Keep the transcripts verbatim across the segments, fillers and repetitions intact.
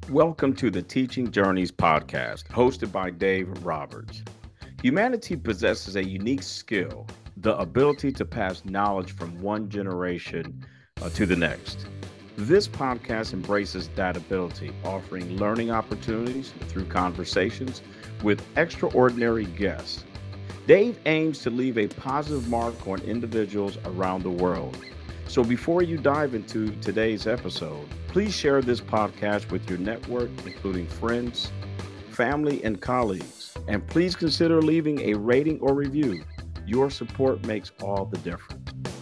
Welcome to the Teaching Journeys podcast, hosted by Dave Roberts. Humanity possesses a unique skill, the ability to pass knowledge from one generation uh, to the next. This podcast embraces that ability, offering learning opportunities through conversations with extraordinary guests. Dave aims to leave a positive mark on individuals around the world. So before you dive into today's episode, please share this podcast with your network, including friends, family, and colleagues. And please consider leaving a rating or review. Your support makes all the difference.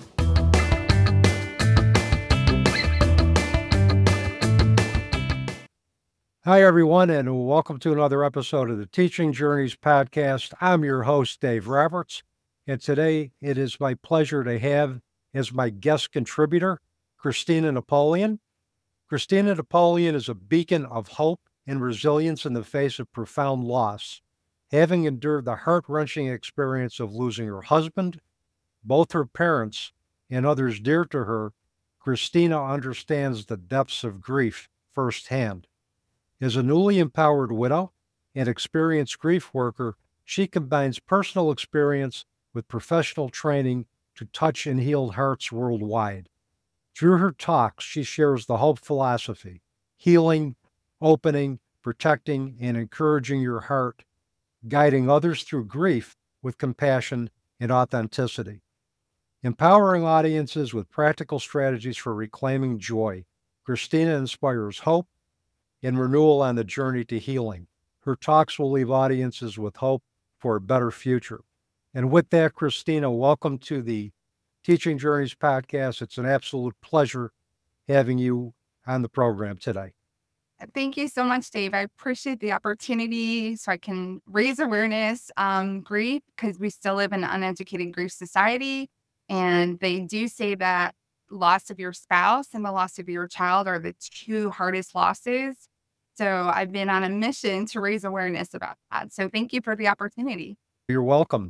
Hi, everyone, and welcome to another episode of the Teaching Journeys podcast. I'm your host, Dave Roberts, and today it is my pleasure to have as my guest contributor, Christina Napoleon. Christina Napoleon is a beacon of hope and resilience in the face of profound loss. Having endured the heart-wrenching experience of losing her husband, both her parents, and others dear to her, Christina understands the depths of grief firsthand. As a newly empowered widow and experienced grief worker, she combines personal experience with professional training to touch and heal hearts worldwide. Through her talks, she shares the Hope philosophy, healing, opening, protecting, and encouraging your heart, guiding others through grief with compassion and authenticity. Empowering audiences with practical strategies for reclaiming joy, Christina inspires hope and renewal on the journey to healing. Her talks will leave audiences with hope for a better future. And with that, Christina, welcome to the Teaching Journeys podcast. It's an absolute pleasure having you on the program today. Thank you so much, Dave. I appreciate the opportunity so I can raise awareness on grief, because we still live in an uneducated grief society. And they do say that loss of your spouse and the loss of your child are the two hardest losses. So I've been on a mission to raise awareness about that. So thank you for the opportunity. You're welcome.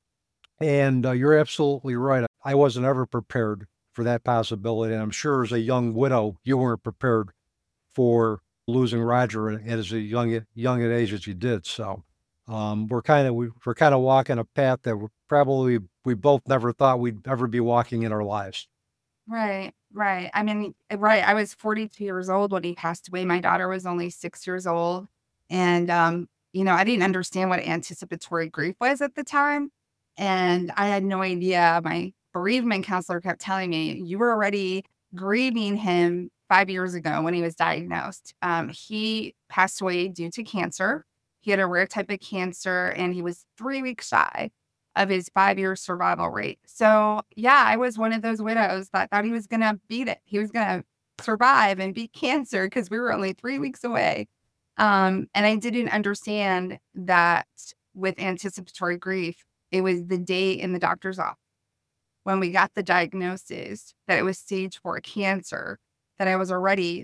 And uh, you're absolutely right. I wasn't ever prepared for that possibility. And I'm sure as a young widow, you weren't prepared for losing Roger at as a young young at age as you did. So um, we're kind of we, we're kind of walking a path that we're probably we both never thought we'd ever be walking in our lives. Right, right. I mean, right. I was forty-two years old when he passed away. My daughter was only six years old. And, um, you know, I didn't understand what anticipatory grief was at the time. And I had no idea. My bereavement counselor kept telling me, you were already grieving him five years ago when he was diagnosed. Um, he passed away due to cancer. He had a rare type of cancer, and he was three weeks shy of his five-year survival rate. So, yeah, I was one of those widows that thought he was going to beat it. He was going to survive and beat cancer because we were only three weeks away. Um, and I didn't understand that with anticipatory grief, it was the day in the doctor's office when we got the diagnosis that it was stage four cancer, that I was already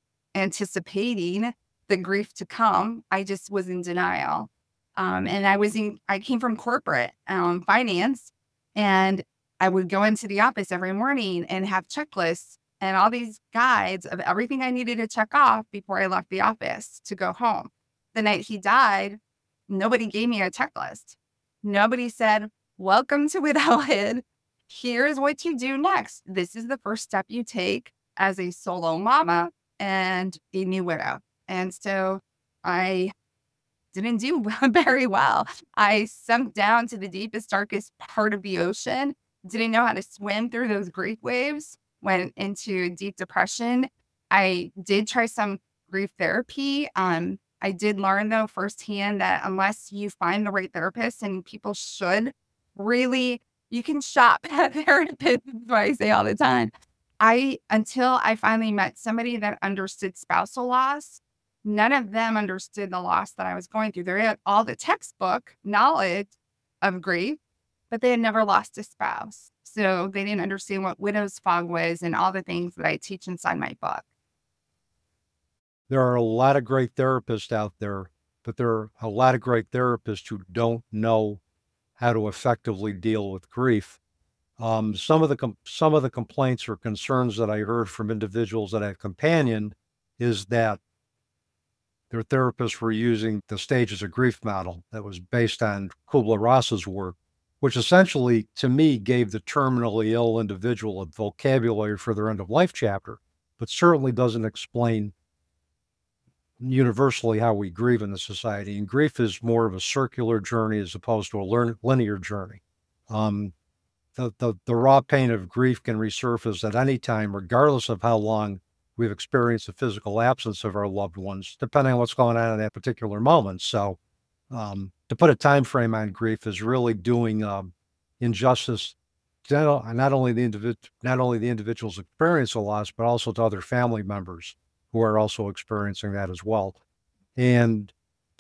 anticipating the grief to come. I just was in denial. Um, and I was in, I came from corporate um, finance, and I would go into the office every morning and have checklists and all these guides of everything I needed to check off before I left the office to go home. The night he died, nobody gave me a checklist. Nobody said, welcome to widowhood. Here's what you do next. This is the first step you take as a solo mama and a new widow. And so I didn't do very well. I sunk down to the deepest, darkest part of the ocean, didn't know how to swim through those grief waves, went into deep depression. I did try some grief therapy. Um, I did learn, though, firsthand that unless you find the right therapist, and people should really, you can shop at therapists, is what I say all the time. I, until I finally met somebody that understood spousal loss, none of them understood the loss that I was going through. They had all the textbook knowledge of grief, but they had never lost a spouse. So they didn't understand what widow's fog was and all the things that I teach inside my book. There are a lot of great therapists out there, but there are a lot of great therapists who don't know how to effectively deal with grief. Um, some of the com- some of the complaints or concerns that I heard from individuals that I've companioned is that their therapists were using the stages of grief model that was based on Kubler-Ross's work, which essentially, to me, gave the terminally ill individual a vocabulary for their end-of-life chapter, but certainly doesn't explain universally how we grieve in the society. And grief is more of a circular journey as opposed to a learn- linear journey. Um, the, the, the raw pain of grief can resurface at any time, regardless of how long we've experienced the physical absence of our loved ones, depending on what's going on in that particular moment. So um, to put a time frame on grief is really doing um, injustice to not not only the individ- not only the individual's experience of loss, but also to other family members who are also experiencing that as well. And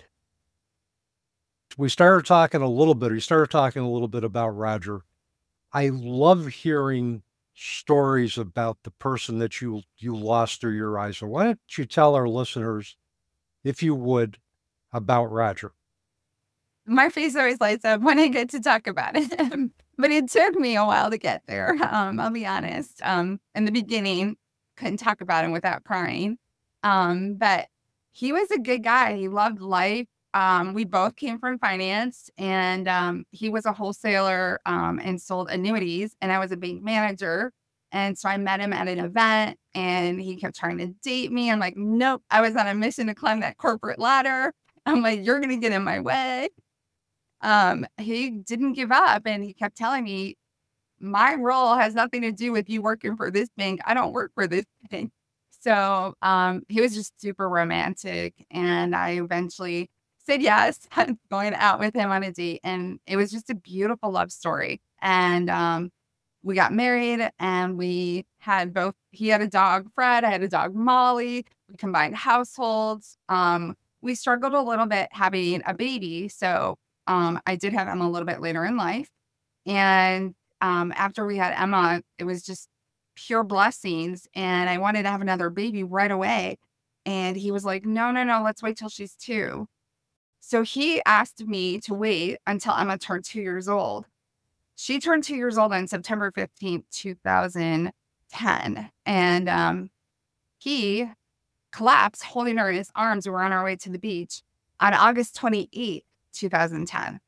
we started talking a little bit, or you started talking a little bit about Roger. I love hearing stories about the person that you you lost through your eyes. So why don't you tell our listeners, if you would, about Roger? My face always lights up when I get to talk about it. But it took me a while to get there. Um, I'll be honest. Um, in the beginning, couldn't talk about him without crying. Um, but he was a good guy. He loved life. Um, we both came from finance, and um, he was a wholesaler um, and sold annuities, and I was a bank manager. And so I met him at an event, and he kept trying to date me. I'm like, nope. I was on a mission to climb that corporate ladder. I'm like, you're going to get in my way. Um, he didn't give up, and he kept telling me, my role has nothing to do with you working for this bank. I don't work for this bank. So um, he was just super romantic, and I eventually said yes, going out with him on a date, and it was just a beautiful love story. And um, we got married, and we had both. He had a dog, Fred. I had a dog, Molly. We combined households. Um, we struggled a little bit having a baby, so um, I did have Emma a little bit later in life, and um, after we had Emma, it was just pure blessings. And I wanted to have another baby right away. And he was like, no, no, no, let's wait till she's two. So he asked me to wait until Emma turned two years old. She turned two years old on September fifteenth, two thousand ten. And um, he collapsed holding her in his arms. We were on our way to the beach on August twenty-eighth, two thousand ten.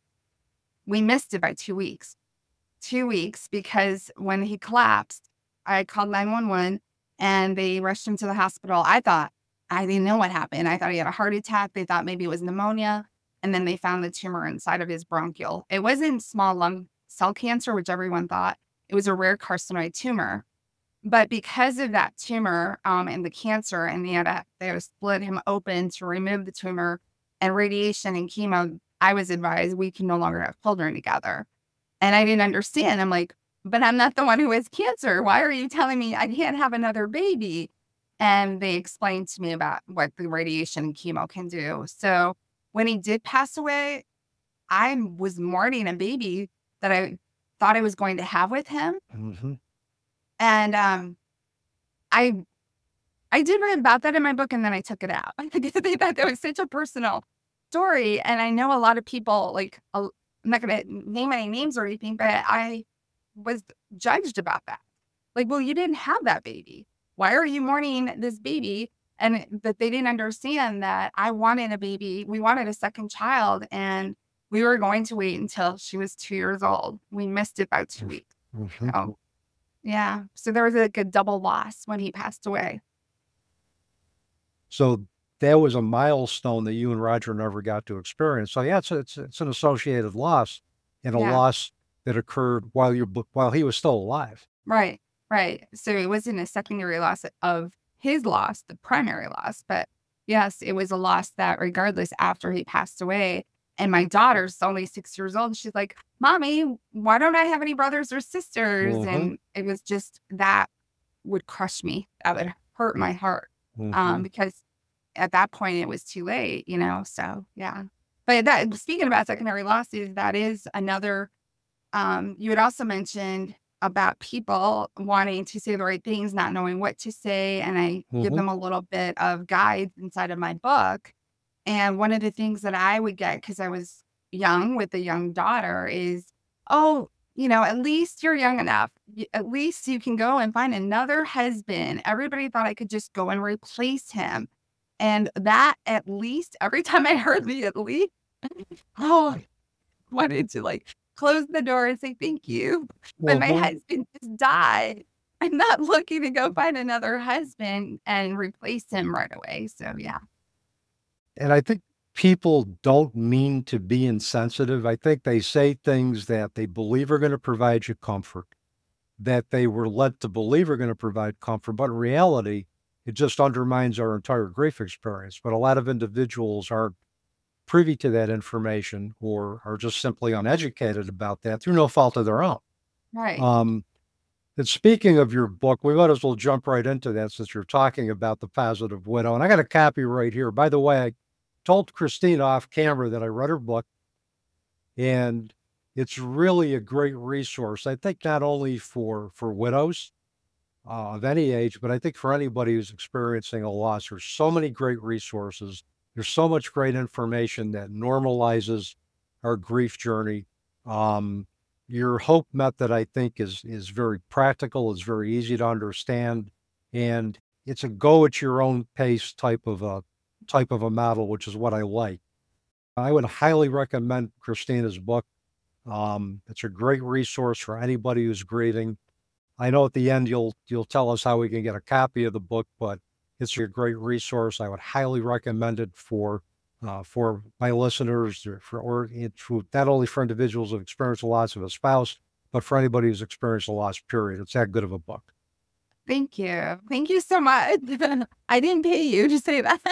We missed it by two weeks. Two weeks because when he collapsed, I called nine one one and they rushed him to the hospital. I thought, I didn't know what happened. I thought he had a heart attack. They thought maybe it was pneumonia. And then they found the tumor inside of his bronchial. It wasn't small lung cell cancer, which everyone thought. It was a rare carcinoid tumor. But because of that tumor um, and the cancer, and they had, to, they had to split him open to remove the tumor, and radiation and chemo, I was advised we can no longer have children together. And I didn't understand. I'm like, but I'm not the one who has cancer. Why are you telling me I can't have another baby? And they explained to me about what the radiation and chemo can do. So when he did pass away, I was mourning a baby that I thought I was going to have with him. Mm-hmm. And um, I I did write about that in my book, and then I took it out. I thought that was such a personal story. And I know a lot of people, like, I'm not going to name any names or anything, but I was judged about that. Like, well, you didn't have that baby. Why are you mourning this baby? And that they didn't understand that I wanted a baby. We wanted a second child, and we were going to wait until she was two years old. We missed it by two weeks. Mm-hmm. So, yeah. So there was like a double loss when he passed away. So that was a milestone that you and Roger never got to experience. So yeah, it's it's, it's an associated loss, and a Yeah. loss that occurred while you while he was still alive. Right. Right. So it wasn't a secondary loss of his loss, the primary loss, but yes, it was a loss that regardless after he passed away. And my daughter's only six years old. She's like, Mommy, why don't I have any brothers or sisters? Mhm. And it was just that would crush me. That would hurt my heart. Mhm. Um, because at that point it was too late, you know? So yeah. But that, speaking about secondary losses, that is another, um, you had also mentioned about people wanting to say the right things, not knowing what to say. And I give Mhm. them a little bit of guides inside of my book. And one of the things that I would get, because I was young with a young daughter, is, oh, you know, at least you're young enough. Y- At least you can go and find another husband. Everybody thought I could just go and replace him. And that at least, every time I heard the at least, oh, I wanted to like close the door and say thank you. But my Mhm. husband just died. I'm not looking to go find another husband and replace him right away. So yeah. And I think people don't mean to be insensitive. I think they say things that they believe are going to provide you comfort, that they were led to believe are going to provide comfort, but in reality, it just undermines our entire grief experience. But a lot of individuals aren't privy to that information or are just simply uneducated about that through no fault of their own. Right. Um, and speaking of your book, we might as well jump right into that since you're talking about the positive widow. And I got a copy right here. By the way, I told Christine off camera that I read her book, and it's really a great resource. I think not only for for widows uh, of any age, but I think for anybody who's experiencing a loss. There's so many great resources. There's so much great information that normalizes our grief journey. Um, your hope method, I think, is is very practical. It's very easy to understand, and it's a go at your own pace type of a type of a model, which is what I like. I would highly recommend Christina's book. Um, it's a great resource for anybody who's grieving. I know at the end you'll you'll tell us how we can get a copy of the book, but it's a great resource. I would highly recommend it for uh, for my listeners, or for or it, for, not only for individuals who've experienced the loss of a spouse, but for anybody who's experienced a loss. Period. It's that good of a book. Thank you. Thank you so much. I didn't pay you to say that.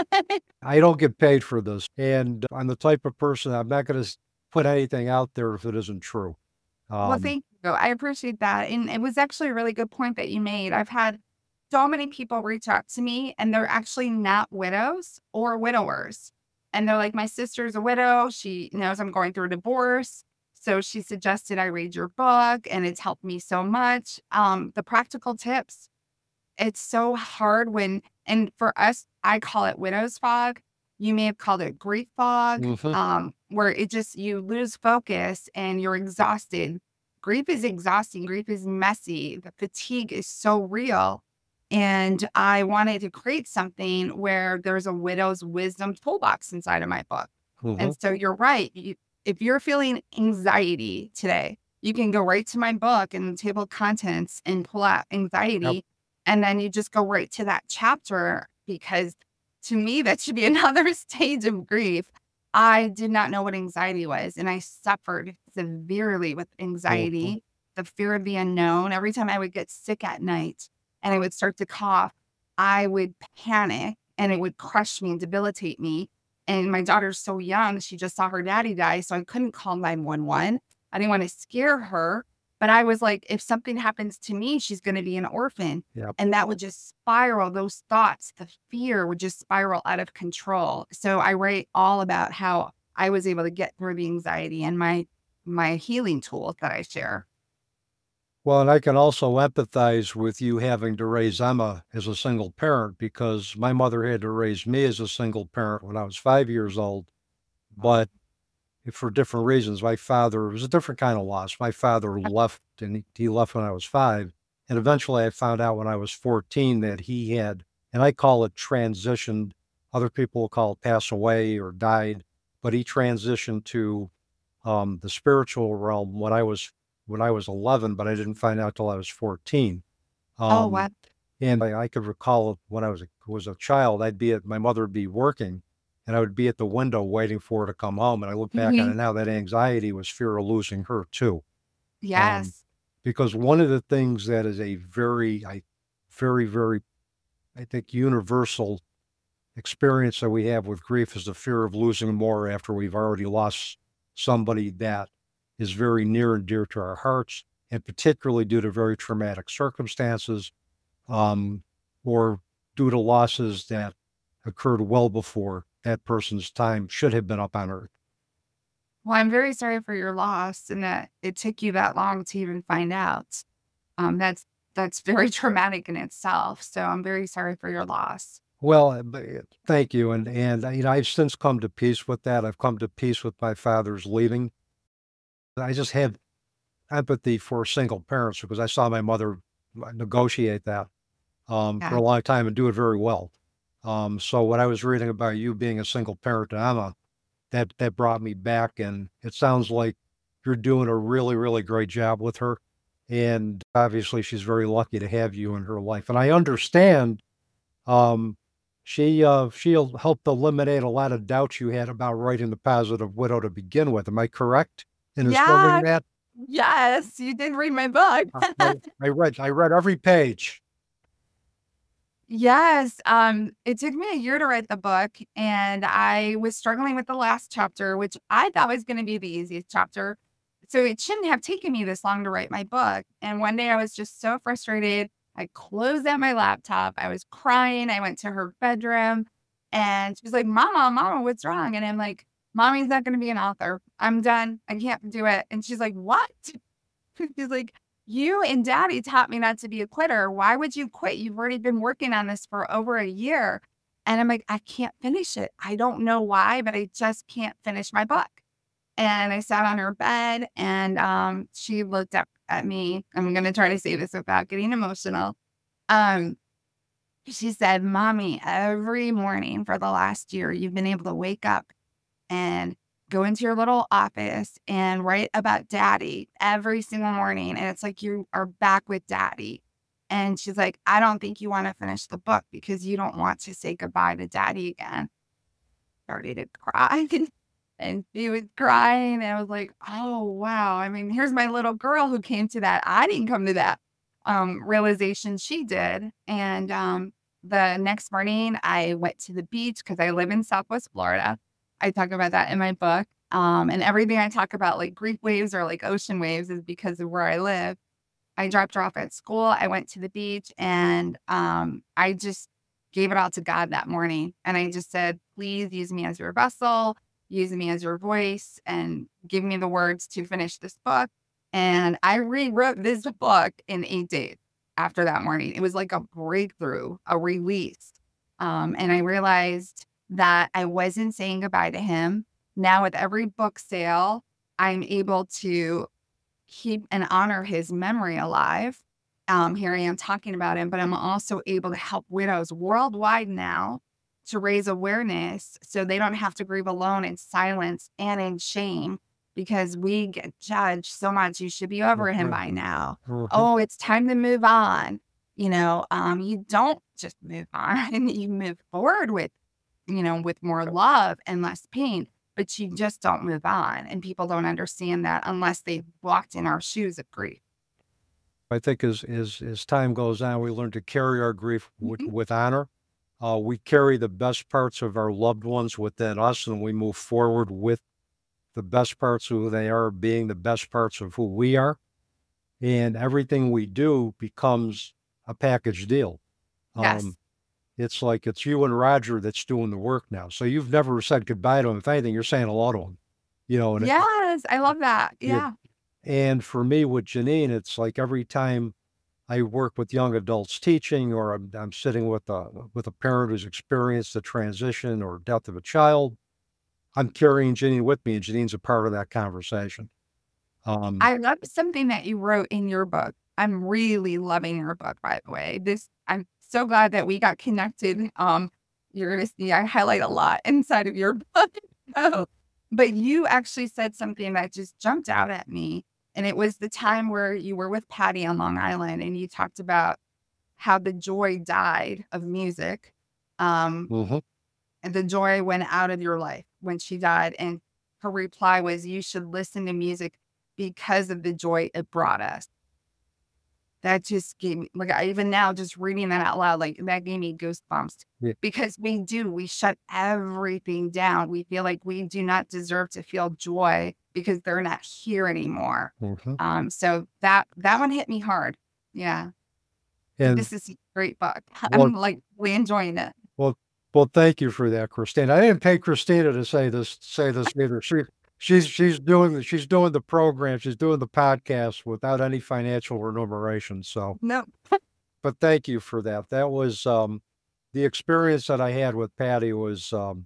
I don't get paid for this, and I'm the type of person I'm not going to put anything out there if it isn't true. Well, Um, thank you. I appreciate that. And it was actually a really good point that you made. I've had so many people reach out to me and they're actually not widows or widowers. And they're like, my sister's a widow. She knows I'm going through a divorce. So she suggested I read your book and it's helped me so much. Um, the practical tips, it's so hard when, and for us, I call it widow's fog. You may have called it grief fog, mhm. um, where it just, you lose focus and you're exhausted. Grief is exhausting. Grief is messy. The fatigue is so real. And I wanted to create something where there's a widow's wisdom toolbox inside of my book. Mhm. And so you're right. You, if you're feeling anxiety today, you can go right to my book and the table of contents and pull out Yep. anxiety. And then you just go right to that chapter because to me, that should be another stage of grief. I did not know what anxiety was, and I suffered severely with Mhm. anxiety, the fear of the unknown. Every time I would get sick at night and I would start to cough, I would panic and it would crush me and debilitate me. And my daughter's so young, she just saw her daddy die, so I couldn't call nine one one. I didn't want to scare her, but I was like, if something happens to me, she's going to be an orphan. Yep. And that would just spiral, those thoughts, the fear would just spiral out of control. So I write all about how I was able to get through the anxiety and my my healing tools that I share. Well, and I can also empathize with you having to raise Emma as a single parent because my mother had to raise me as a single parent when I was five years old. But for different reasons, my father it was a different kind of loss. My father left, and he, he left when I was five. And eventually I found out when I was fourteen that he had, and I call it transitioned. Other people will call it pass away or died, but he transitioned to um, the spiritual realm when I was when I was eleven, but I didn't find out till I was fourteen. Oh, Um, what? and I, I could recall when I was a, was a child, I'd be at my mother would be working, and I would be at the window waiting for her to come home. And I look back on it Mhm. now, that anxiety was fear of losing her too. Um, Yes. because one of the things that is a very, I, very, very, I think universal experience that we have with grief is the fear of losing more after we've already lost somebody that is very near and dear to our hearts, and particularly due to very traumatic circumstances, um, or due to losses that occurred well before that person's time should have been up on earth. Well, I'm very sorry for your loss and that it took you that long to even find out. Um, that's that's very traumatic in itself. So I'm very sorry for your loss. Well, uh, but, uh, thank you, and and uh, you know I've since come to peace with that. I've come to peace with my father's leaving. I just have empathy for single parents because I saw my mother uh, negotiate that um, for Yeah. a long time and do it very well. Um, so when I was reading about you being a single parent to Emma, that that brought me back, and it sounds like you're doing a really, really great job with her. And obviously, she's very lucky to have you in her life. And I understand um, she uh, she'll help eliminate a lot of doubts you had about writing The Positive Widow to begin with. Am I correct in assuming Yeah. that? Yes, you did read my book. I, I read I read every page. Yes, um, it took me a year to write the book, and I was struggling with the last chapter, which I thought was gonna be the easiest chapter. So it shouldn't have taken me this long to write my book. And one day I was just so frustrated. I closed out my laptop. I was crying. I went to her bedroom and she was like, Mama, Mama, what's wrong? And I'm like, Mommy's not going to be an author. I'm done. I can't do it. And she's like, What? She's like, You and Daddy taught me not to be a quitter. Why would you quit? You've already been working on this for over a year. And I'm like, I can't finish it. I don't know why, but I just can't finish my book. And I sat on her bed and um, she looked up at me. I'm going to try to say this without getting emotional. Um, she said, Mommy, every morning for the last year, you've been able to wake up and go into your little office and write about Daddy every single morning. And it's like you are back with Daddy. And she's like, I don't think you want to finish the book because you don't want to say goodbye to Daddy again. Started to cry. And she was crying, and I was like, "Oh, wow." I mean, here's my little girl who came to that. I didn't come to that, um, realization, she did, and, um, the next morning, I went to the beach because I live in Southwest Florida. I talk about that in my book, um, and everything I talk about, like Greek waves or, like, ocean waves is because of where I live. I dropped her off at school, I went to the beach, and, um, I just gave it all to God that morning, and I just said, "Please use me as your vessel, use me as your voice, and give me the words to finish this book." And I rewrote this book in eight days after that morning. It was like a breakthrough, a release. Um, and I realized that I wasn't saying goodbye to him. Now, with every book sale, I'm able to keep and honor his memory alive. Um, here I am talking about him, but I'm also able to help widows worldwide now to raise awareness so they don't have to grieve alone in silence and in shame because we get judged so much. You should be over him by now. Mhm. Oh, it's time to move on. You know, um, you don't just move on, you move forward with, you know, with more love and less pain, but you just don't move on. And people don't understand that unless they've walked in our shoes of grief. I think as as as time goes on, we learn to carry our grief with, Mhm. with honor. Uh, we carry the best parts of our loved ones within us, and we move forward with the best parts of who they are, being the best parts of who we are. And everything we do becomes a package deal. Yes. Um, it's like it's you and Roger that's doing the work now. So you've never said goodbye to him. If anything, you're saying hello to him. You know, and it, Yes. I love that. yeah. Yeah. And for me with Janine, it's like every time I work with young adults teaching, or I'm, I'm sitting with a with a parent who's experienced the transition or death of a child, I'm carrying Janine with me, and Janine's a part of that conversation. Um, I love something that you wrote in your book. I'm really loving your book, by the way. This I'm so glad that we got connected. Um, you're gonna see I highlight a lot inside of your book. Oh, but you actually said something that just jumped out at me. And it was the time where you were with Patty on Long Island and you talked about how the joy died of music. Um, mhm. and the joy went out of your life when she died. And her reply was, You should listen to music because of the joy it brought us. That just gave me, like, I, even now, just reading that out loud, like, that gave me goosebumps Yeah. because we do, we shut everything down. We feel like we do not deserve to feel joy because they're not here anymore. Mhm. Um, so that, that one hit me hard. Yeah. But And this is a great book. well, I'm like really enjoying it. well, well, thank you for that, Christina. I didn't pay Christina to say this, say this either. She, she's, she's doing, the- she's doing the program. She's doing the podcast without any financial remuneration. So, No. but thank you for that. That was, um, the experience that I had with Patty was, um,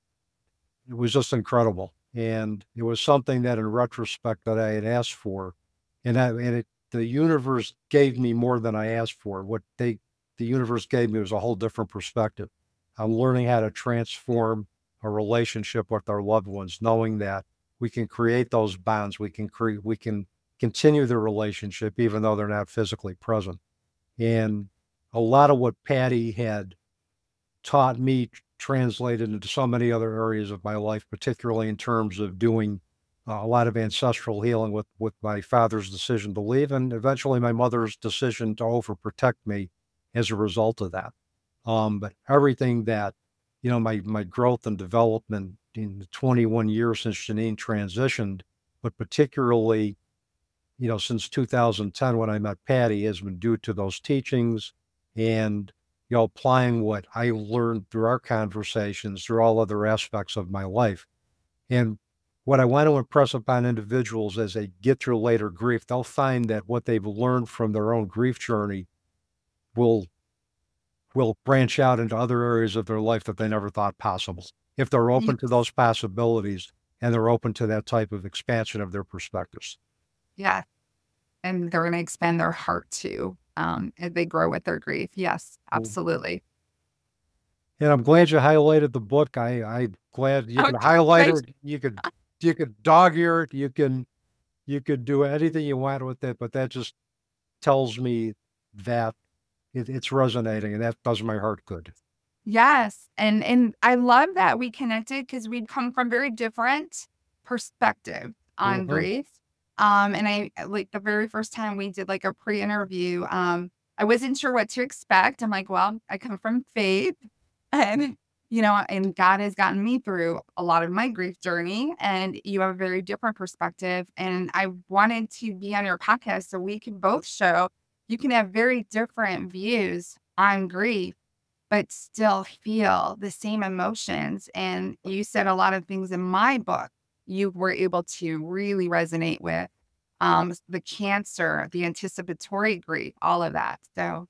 it was just incredible. And it was something that in retrospect that I had asked for. And I, and it, the universe gave me more than I asked for. What they, the universe gave me was a whole different perspective. I'm learning how to transform a relationship with our loved ones, knowing that we can create those bonds. We can create, we can continue the relationship even though they're not physically present. And a lot of what Patty had taught me translated into so many other areas of my life, particularly in terms of doing uh, a lot of ancestral healing with, with my father's decision to leave, and eventually my mother's decision to overprotect me as a result of that. Um, but everything that, you know, my, my growth and development in the twenty-one years since Janine transitioned, but particularly, you know, since two thousand ten when I met Patty, has been due to those teachings and, you know, applying what I learned through our conversations, through all other aspects of my life. And what I want to impress upon individuals as they get through later grief, they'll find that what they've learned from their own grief journey will will branch out into other areas of their life that they never thought possible. If they're open to those possibilities and they're open to that type of expansion of their perspectives. Yeah. And they're going to expand their heart too, um, as they grow with their grief. Yes, absolutely. And I'm glad you highlighted the book. I, I'm glad you Oh, can highlight thank it. You could, you could dog ear it. You can, you could do anything you want with it, but that just tells me that it, it's resonating, and that does my heart good. Yes. And and I love that we connected because we come from very different perspectives on Mhm. grief. Um, and I like the very first time we did like a pre-interview, um, I wasn't sure what to expect. I'm like, well, I come from faith and you know, and God has gotten me through a lot of my grief journey, and you have a very different perspective. And I wanted to be on your podcast so we can both show you can have very different views on grief but still feel the same emotions. And you said a lot of things in my book you were able to really resonate with, um, the cancer, the anticipatory grief, all of that. So,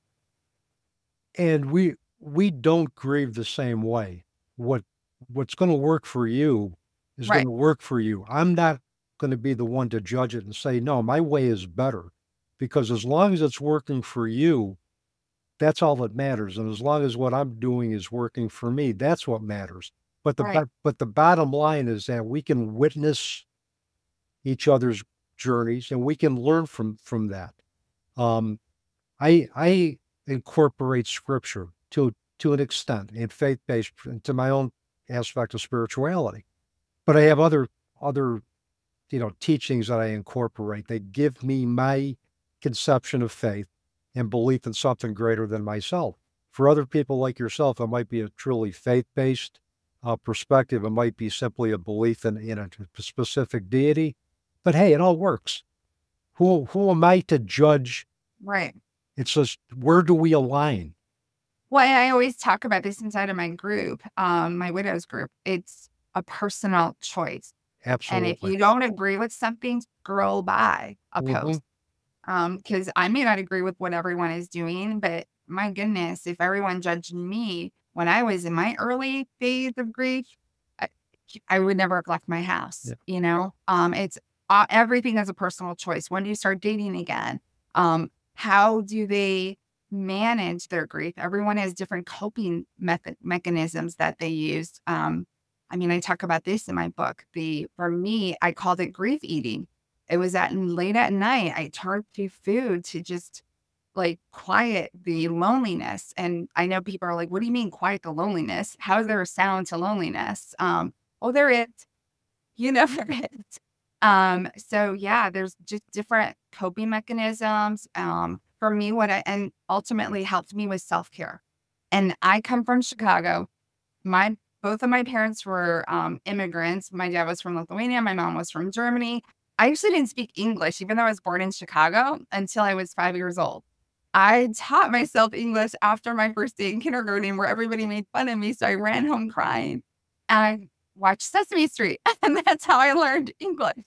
And we, we don't grieve the same way. What, what's going to work for you is going right, to work for you. I'm not going to be the one to judge it and say, no, my way is better, because as long as it's working for you, that's all that matters. And as long as what I'm doing is working for me, that's what matters. But the, right, bo- but the bottom line is that we can witness each other's journeys and we can learn from, from that. Um, I, I incorporate scripture to, to an extent and faith-based to my own aspect of spirituality, but I have other, other, you know, teachings that I incorporate. They give me my conception of faith and belief in something greater than myself. For other people like yourself, it might be a truly faith-based uh, perspective. It might be simply a belief in, in a specific deity. But hey, it all works. Who who am I to judge? right. It's just, where do we align? Well, I always talk about this inside of my group, um, my widows group. It's a personal choice. And if Absolutely. you don't agree with something, scroll by a Mhm. post. Um, because I may not agree with what everyone is doing, but my goodness, if everyone judged me when I was in my early phase of grief, I, I would never have left my house. Yeah. You know, um, it's uh, everything is a personal choice. When do you start dating again? Um, how do they manage their grief? Everyone has different coping method mechanisms that they use. Um, I mean, I talk about this in my book. The for me, I called it grief eating. It was at late at night, I turned to food to just, like, quiet the loneliness, and I know people are like, "What do you mean quiet the loneliness? How is there a sound to loneliness?" Um, "Oh, there is." You know, there is. Um, so, yeah, there's just different coping mechanisms. Um, for me, what I and ultimately helped me was self-care, and I come from Chicago. My both of my parents were, um, immigrants. My dad was from Lithuania, my mom was from Germany. I actually didn't speak English, even though I was born in Chicago, until I was five years old. I taught myself English after my first day in kindergarten where everybody made fun of me, so I ran home crying, and I watched Sesame Street, and that's how I learned English.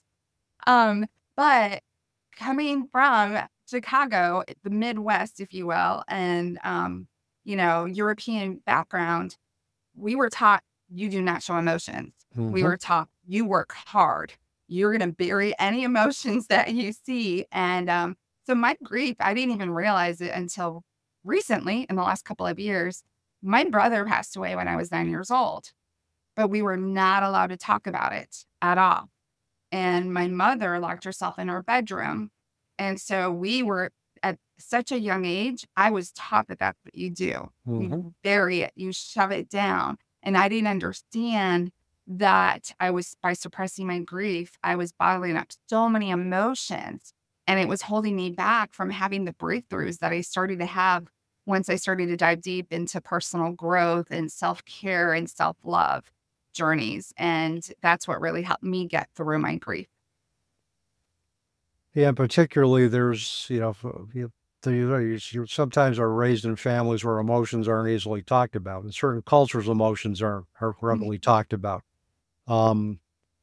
Um, but coming from Chicago, the Midwest, if you will, and, um, you know, European background, we were taught you do not show emotions. We Mhm. were taught you work hard. You're going to bury any emotions that you see. And um, so my grief, I didn't even realize it until recently in the last couple of years. My brother passed away when I was nine years old, but we were not allowed to talk about it at all. And my mother locked herself in her bedroom. And so we were at such a young age, I was taught that that's what you do. hmm You bury it, you shove it down. And I didn't understand that I was, by suppressing my grief, I was bottling up so many emotions. And it was holding me back from having the breakthroughs that I started to have once I started to dive deep into personal growth and self care and self love journeys. And that's what really helped me get through my grief. Yeah, and particularly there's, you know, f- you, the- you, know, you you sometimes are raised in families where emotions aren't easily talked about. In certain cultures, emotions aren't, aren't Mhm. readily talked about. Um,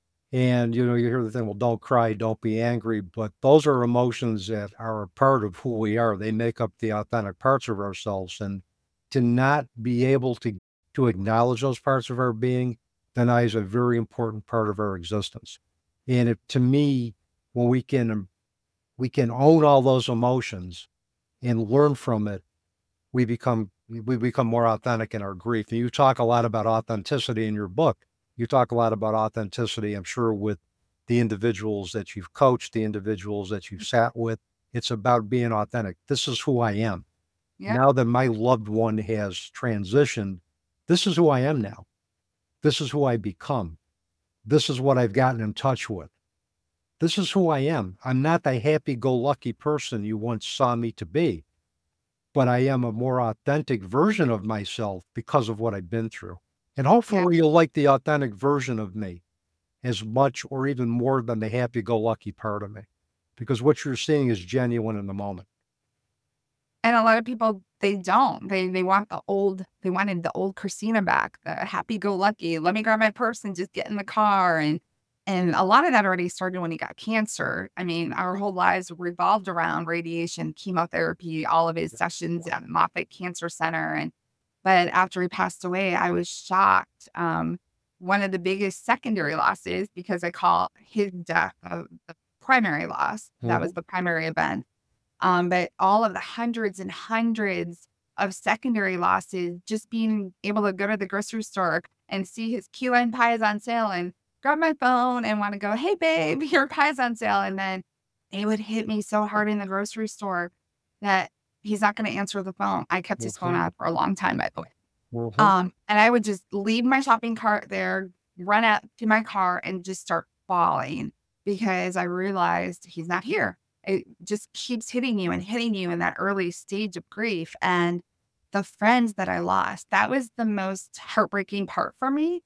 and, you know, you hear the thing, well, don't cry, don't be angry, but those are emotions that are a part of who we are. They make up the authentic parts of ourselves. And to not be able to, to acknowledge those parts of our being denies a very important part of our existence. And it, to me, when we can we can own all those emotions and learn from it, we become we become more authentic in our grief. And you talk a lot about authenticity in your book. You talk a lot about authenticity, I'm sure, with the individuals that you've coached, the individuals that you've sat with. It's about being authentic. This is who I am. Yeah. Now that my loved one has transitioned, this is who I am now. This is who I become. This is what I've gotten in touch with. This is who I am. I'm not the happy-go-lucky person you once saw me to be, but I am a more authentic version of myself because of what I've been through. And Yeah. hopefully you'll like the authentic version of me as much or even more than the happy-go-lucky part of me, because what you're seeing is genuine in the moment. And a lot of people, they don't. They they want the old, they wanted the old Christina back, the happy go lucky. Let me grab my purse and just get in the car. And and a lot of that already started when he got cancer. I mean, our whole lives revolved around radiation, chemotherapy, all of his sessions at Moffitt Cancer Center. And but after he passed away, I was shocked. Um, one of the biggest secondary losses, because I call his death uh, the primary loss. That was Mhm. the primary event, um, but all of the hundreds and hundreds of secondary losses, just being able to go to the grocery store and see his key lime pies on sale and grab my phone and want to go, hey, babe, your pie's on sale. And then it would hit me so hard in the grocery store that he's not going to answer the phone. I kept his phone Mhm. out for a long time, by the way. Mhm. Um, and I would just leave my shopping cart there, run out to my car, and just start bawling because I realized he's not here. It just keeps hitting you and hitting you in that early stage of grief. And the friends that I lost, that was the most heartbreaking part for me.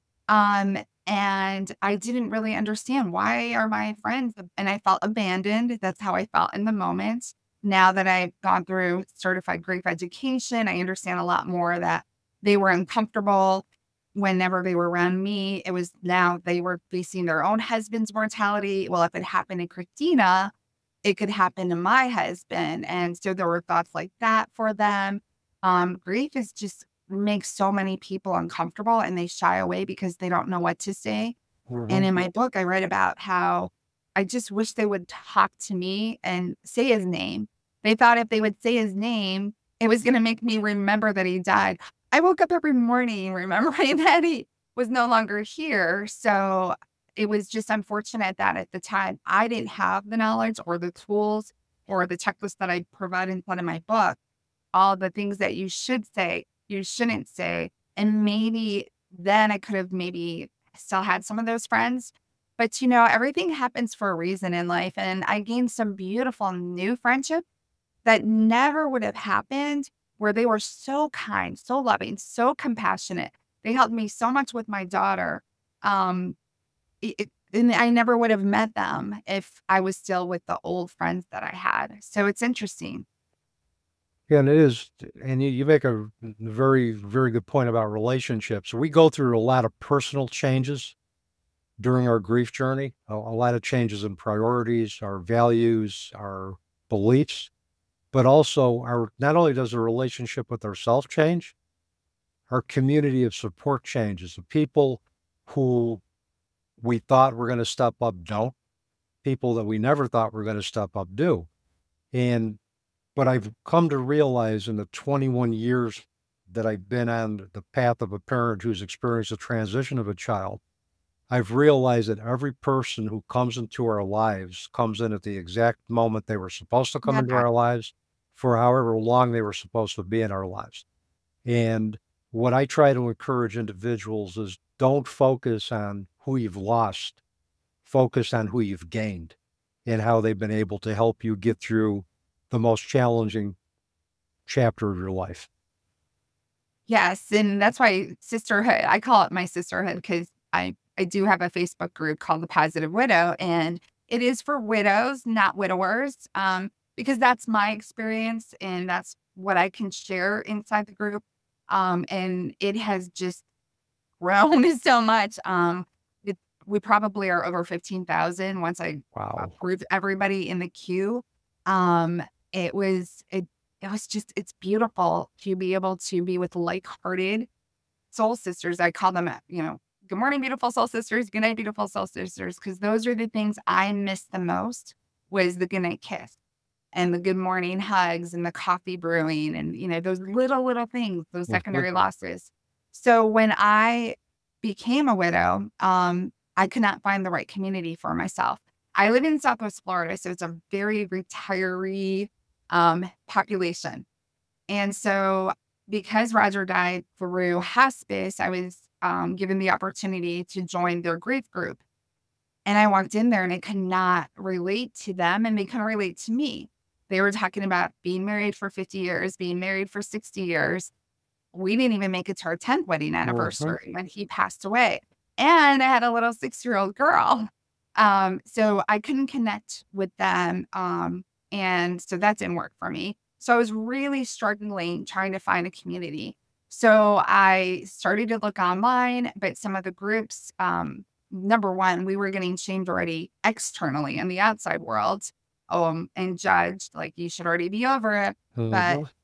Um, and I didn't really understand, why are my friends, and I felt abandoned. That's how I felt in the moment. Now that I've gone through certified grief education, I understand a lot more that they were uncomfortable whenever they were around me. It was now they were facing their own husband's mortality. Well, if it happened to Christina, it could happen to my husband. And so there were thoughts like that for them. Um, grief is just makes so many people uncomfortable, and they shy away because they don't know what to say. And Mhm. in my book, I write about how I just wish they would talk to me and say his name. They thought if they would say his name, it was going to make me remember that he died. I woke up every morning remembering that he was no longer here. So it was just unfortunate that at the time I didn't have the knowledge or the tools or the checklist that I provide inside of my book, all the things that you should say, you shouldn't say. And maybe then I could have maybe still had some of those friends. But you know, everything happens for a reason in life. And I gained some beautiful new friendships that never would have happened, where they were so kind, so loving, so compassionate. They helped me so much with my daughter. Um, it, it- and I never would have met them if I was still with the old friends that I had. So it's interesting. Yeah, and it is, and you, you make a very, very good point about relationships. We go through a lot of personal changes during our grief journey, a, a lot of changes in priorities, our values, our beliefs, but also our, not only does the relationship with ourselves change, our community of support changes. The people who we thought were going to step up don't. People that we never thought were going to step up do. And what I've come to realize in the twenty-one years that I've been on the path of a parent who's experienced a transition of a child, I've realized that every person who comes into our lives comes in at the exact moment they were supposed to come into Yeah. our lives for however long they were supposed to be in our lives. And what I try to encourage individuals is don't focus on who you've lost, focus on who you've gained and how they've been able to help you get through the most challenging chapter of your life. Yes, and that's why sisterhood, I call it my sisterhood because I I do have a Facebook group called The Positive Widow, and it is for widows, not widowers, um, because that's my experience and that's what I can share inside the group. Um, and it has just grown so much. Um, it, we probably are over fifteen thousand once I Wow. approved everybody in the queue. Um, it was it it was just it's beautiful to be able to be with like-hearted soul sisters. I call them, uh, you know, good morning, beautiful soul sisters, good night, beautiful soul sisters, because those are the things I miss the most was the good night kiss and the good morning hugs and the coffee brewing and, you know, those little, little things, those secondary Mhm. losses. So when I became a widow, um, I could not find the right community for myself. I live in Southwest Florida, so it's a very retiree um, population. And so because Roger died through hospice, I was um, given the opportunity to join their grief group. And I walked in there and I could not relate to them and they couldn't relate to me. They were talking about being married for fifty years, being married for sixty years. We didn't even make it to our tenth wedding Mhm. anniversary when he passed away. And I had a little six-year-old girl. Um, so I couldn't connect with them. Um, and so that didn't work for me. So I was really struggling trying to find a community. So I started to look online, but some of the groups, um, number one, we were getting shamed already externally in the outside world, um, and judged like you should already be over it. But Mhm.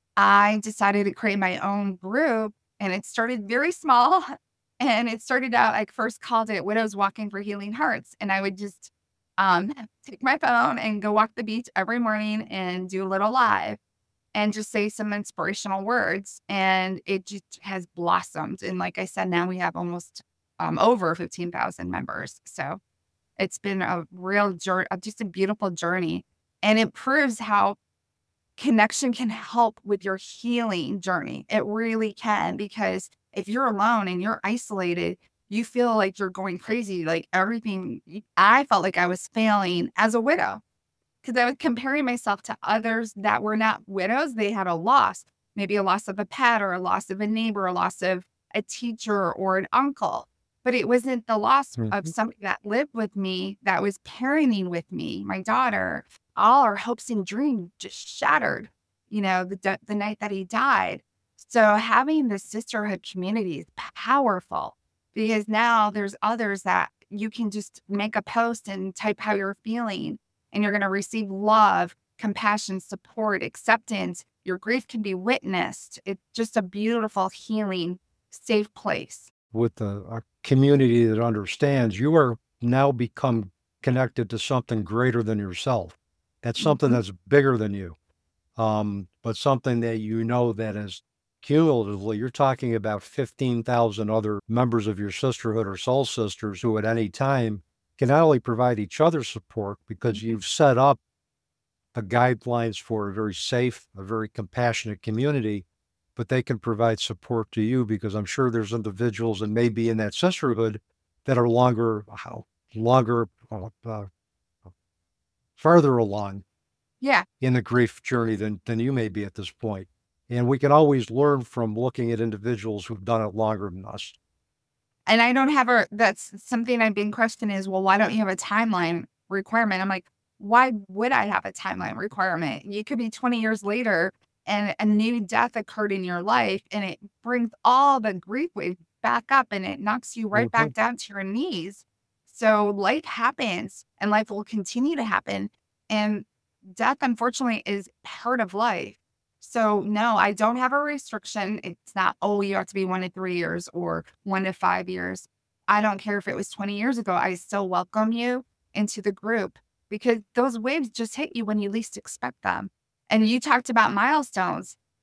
I decided to create my own group and it started very small. And it started out, I first called it Widows Walking for Healing Hearts. And I would just um, take my phone and go walk the beach every morning and do a little live and just say some inspirational words. And it just has blossomed. And like I said, now we have almost um, over fifteen thousand members. So it's been a real journey, just a beautiful journey. And it proves how connection can help with your healing journey. It really can, because if you're alone and you're isolated, you feel like you're going crazy. Like everything, I felt like I was failing as a widow because I was comparing myself to others that were not widows. They had a loss, maybe a loss of a pet or a loss of a neighbor, a loss of a teacher or an uncle. But it wasn't the loss of Mhm. somebody that lived with me, that was parenting with me, my daughter. All our hopes and dreams just shattered, you know, the, d- the night that he died. So having the sisterhood community is powerful because now there's others that you can just make a post and type how you're feeling and you're going to receive love, compassion, support, acceptance. Your grief can be witnessed. It's just a beautiful, healing, safe place. With a, a community that understands, you are now become connected to something greater than yourself. That's something Mhm. that's bigger than you. Um, but something that you know that is cumulatively, you're talking about fifteen thousand other members of your sisterhood or soul sisters who at any time can not only provide each other support because Mhm. you've set up the guidelines for a very safe, a very compassionate community, but they can provide support to you because I'm sure there's individuals and maybe in that sisterhood that are longer, how longer, uh, uh, farther along Yeah. in the grief journey than than you may be at this point. And we can always learn from looking at individuals who've done it longer than us. And I don't have a, that's something I've been questioning is, well, why don't you have a timeline requirement? I'm like, why would I have a timeline requirement? You could be twenty years later and a new death occurred in your life and it brings all the grief wave back up and it knocks you right Mhm. back down to your knees. So life happens and life will continue to happen. And death, unfortunately, is part of life. So no, I don't have a restriction. It's not, oh, you have to be one to three years or one to five years. I don't care if it was twenty years ago. I still welcome you into the group because those waves just hit you when you least expect them. And you talked about milestones.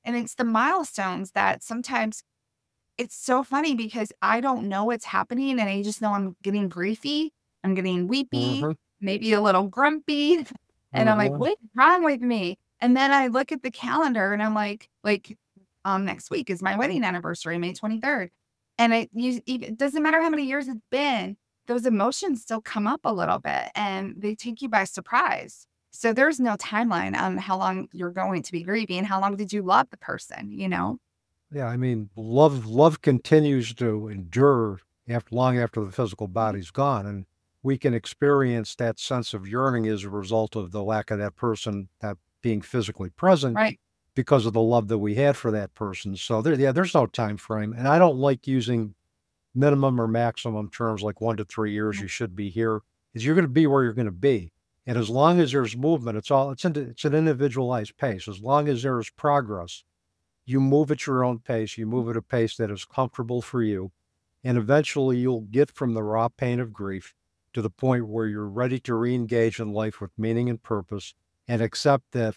And it's the milestones that sometimes it's so funny because I don't know what's happening and I just know I'm getting griefy, I'm getting weepy, Mm-hmm. maybe a little grumpy. And I'm like, Mm-hmm. what's wrong with me? And then I look at the calendar and I'm like, like, um, next week is my wedding anniversary, May twenty-third. And it, you, it doesn't matter how many years it's been, those emotions still come up a little bit and they take you by surprise. So there's no timeline on how long you're going to be grieving. How long did you love the person, you know? Yeah, I mean, love love continues to endure after long after the physical body's gone, and we can experience that sense of yearning as a result of the lack of that person that being physically present Right. because of the love that we had for that person. So there, yeah, there's no time frame, and I don't like using minimum or maximum terms like one to three years. You should be here, is you're going to be where you're going to be, and as long as there's movement, it's all it's in, it's an individualized pace. As long as there is progress, you move at your own pace, you move at a pace that is comfortable for you, and eventually you'll get from the raw pain of grief to the point where you're ready to re-engage in life with meaning and purpose and accept that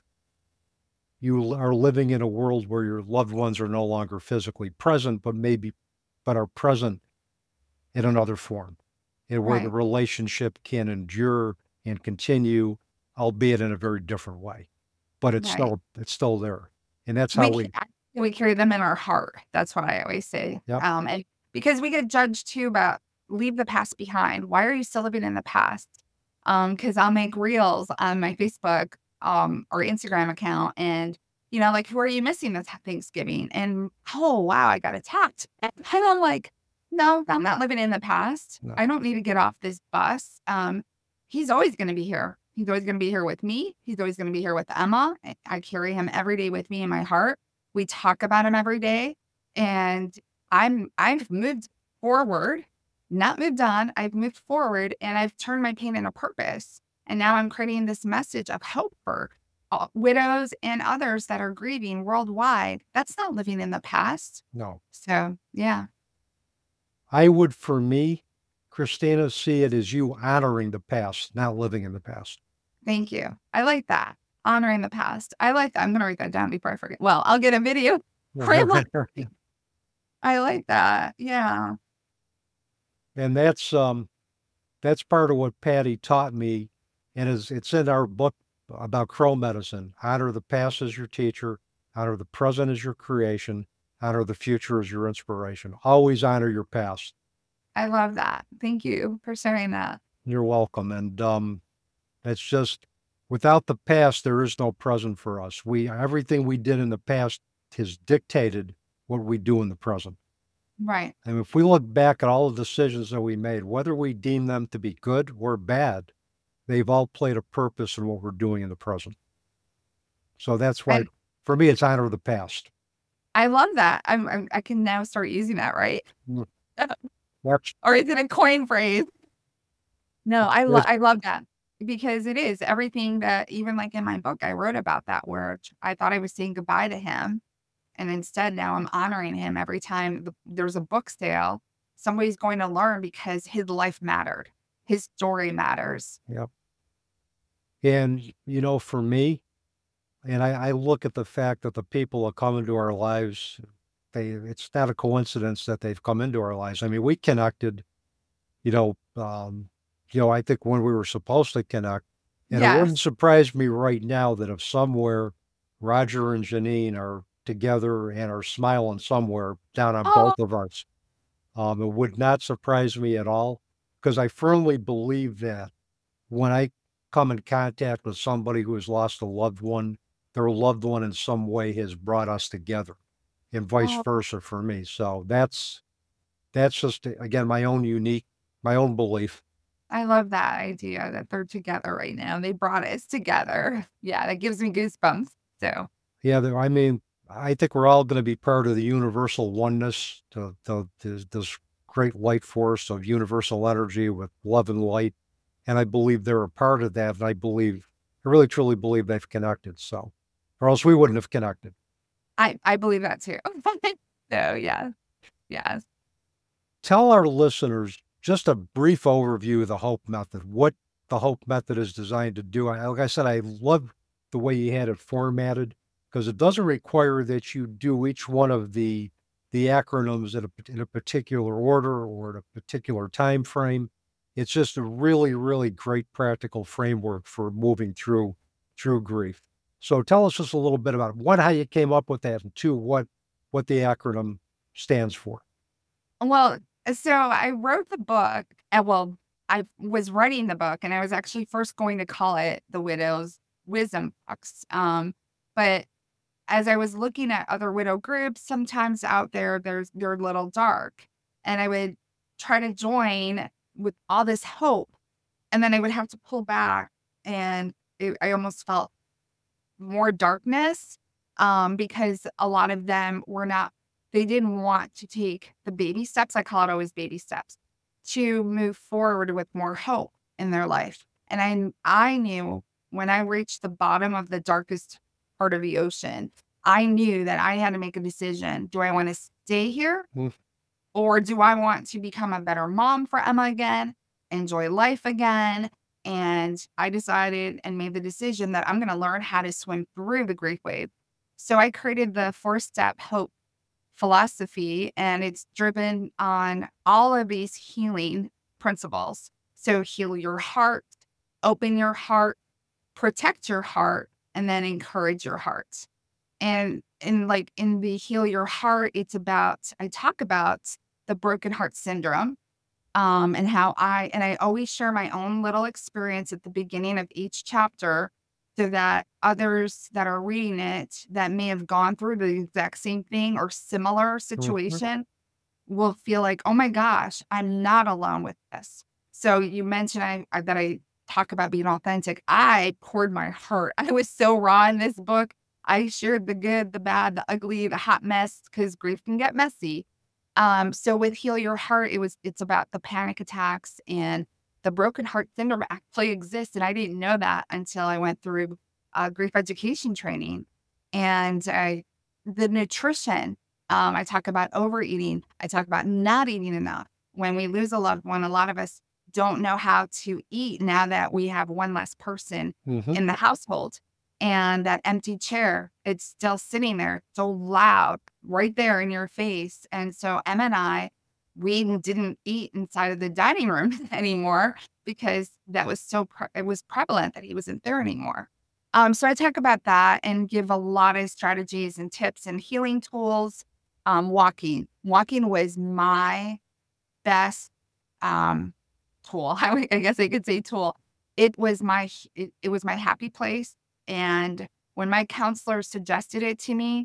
you are living in a world where your loved ones are no longer physically present, but maybe but are present in another form, and where the Right. relationship can endure and continue, albeit in a very different way. But it's Right. still it's still there. And that's how We ca we I we carry them in our heart. That's what I always say. yep. Um, and because we get judged too about leave the past behind. Why are you still living in the past? Um, because 'cause I'll make reels on my Facebook, um, or Instagram account and, you know, like, "Who are you missing this Thanksgiving?" And, "Oh, wow, I got attacked." And I'm like, "No, I'm not living in the past. No. I don't need to get off this bus." Um, he's always gonna be here. He's always gonna be here with me. He's always gonna be here with Emma. I I carry him every day with me in my heart. We talk about him every day, and I'm I've moved forward, not moved on. I've moved forward, and I've turned my pain into purpose. And now I'm creating this message of hope for uh, widows and others that are grieving worldwide. That's not living in the past. No. So, yeah, I would, for me, Christina, see it as you honoring the past, not living in the past. thank you. I like that. Honoring the past. I like that. I'm gonna write that down before I forget. Well, I'll get a video. I like that. Yeah. And that's um that's part of what Patty taught me, and is it's in our book about crow medicine. Honor the past as your teacher, honor the present as your creation, honor the future as your inspiration. Always honor your past. I love that. Thank you for sharing that. You're welcome. And um it's just without the past, there is no present for us. We everything we did in the past has dictated what we do in the present. Right. And if we look back at all the decisions that we made, whether we deem them to be good or bad, they've all played a purpose in what we're doing in the present. So that's why, And for me, it's honor the past. I love that. I'm, I'm I can now start using that, right? Mm. That's, Or is it a coin phrase? No, I love that's I love that because it is everything that even like in my book I wrote about that where I thought I was saying goodbye to him, and instead now I'm honoring him every time the, there's a book sale. Somebody's going to learn because his life mattered. His story matters. yeah. And, you know, for me, and I, I look at the fact that the people that come into our lives, they it's not a coincidence that they've come into our lives. I mean, we connected, you know, um, you know, I think when we were supposed to connect, and it wouldn't Yes. surprise me right now that if somewhere Roger and Janine are together and are smiling somewhere down on Oh, both of us, um, it would not surprise me at all because I firmly believe that when I come in contact with somebody who has lost a loved one, their loved one in some way has brought us together, and vice oh, versa for me. So that's that's just again my own unique, my own belief. I love that idea that they're together right now. They brought us together. Yeah, that gives me goosebumps. So, Yeah, there, I mean, I think we're all going to be part of the universal oneness, to, to, to this great light force of universal energy with love and light. And I believe they're a part of that. And I believe, I really truly believe they've connected. So, or else we wouldn't have connected. I I believe that too. So, yeah. Yes. Tell our listeners just a brief overview of the Hope Method, what the Hope Method is designed to do. I, like I said, I love the way you had it formatted. because it doesn't require that you do each one of the the acronyms in a, in a particular order or in a particular time frame. It's just a really, really great practical framework for moving through through grief. So tell us just a little bit about one, how you came up with that, and two, what what the acronym stands for. Well, so I wrote the book, and well, I was writing the book, and I was actually first going to call it The Widow's Wisdom Box. Um, but as I was looking at other widow groups, sometimes out there, there's they're a little dark, and I would try to join with all this hope, and then I would have to pull back, and it, I almost felt more darkness, um, because a lot of them were not, they didn't want to take the baby steps. I call it always baby steps to move forward with more hope in their life. And I, I knew when I reached the bottom of the darkest part of the ocean, I knew that I had to make a decision. Do I want to stay here? Mm. Or do I want to become a better mom for Emma again, enjoy life again? And I decided and made the decision that I'm going to learn how to swim through the grief wave. So I created the four step hope philosophy, and it's driven on all of these healing principles. So heal your heart, open your heart, protect your heart, and then encourage your heart. And in like in the heal your heart, it's about, I talk about the broken heart syndrome. Um, and how I, and I always share my own little experience at the beginning of each chapter so that others that are reading it that may have gone through the exact same thing or similar situation will feel like, oh my gosh, I'm not alone with this. So you mentioned I, I that I talk about being authentic. I poured my heart. I was so raw in this book. I shared the good, the bad, the ugly, the hot mess, because grief can get messy. Um, so with Heal Your Heart, it was it's about the panic attacks, and the broken heart syndrome actually exists. And I didn't know that until I went through uh, grief education training. And I, the nutrition, um, I talk about overeating. I talk about not eating enough. When we lose a loved one, a lot of us don't know how to eat now that we have one less person Mhm. in the household. And that empty chair, it's still sitting there so loud right there in your face. And so Emma and I, we didn't eat inside of the dining room anymore because that was so, pre- it was prevalent that he wasn't there anymore. Um, so I talk about that and give a lot of strategies and tips and healing tools. Um, walking, walking was my best um, tool. I, I guess I could say tool. It was my, it, it was my happy place. And when my counselor suggested it to me,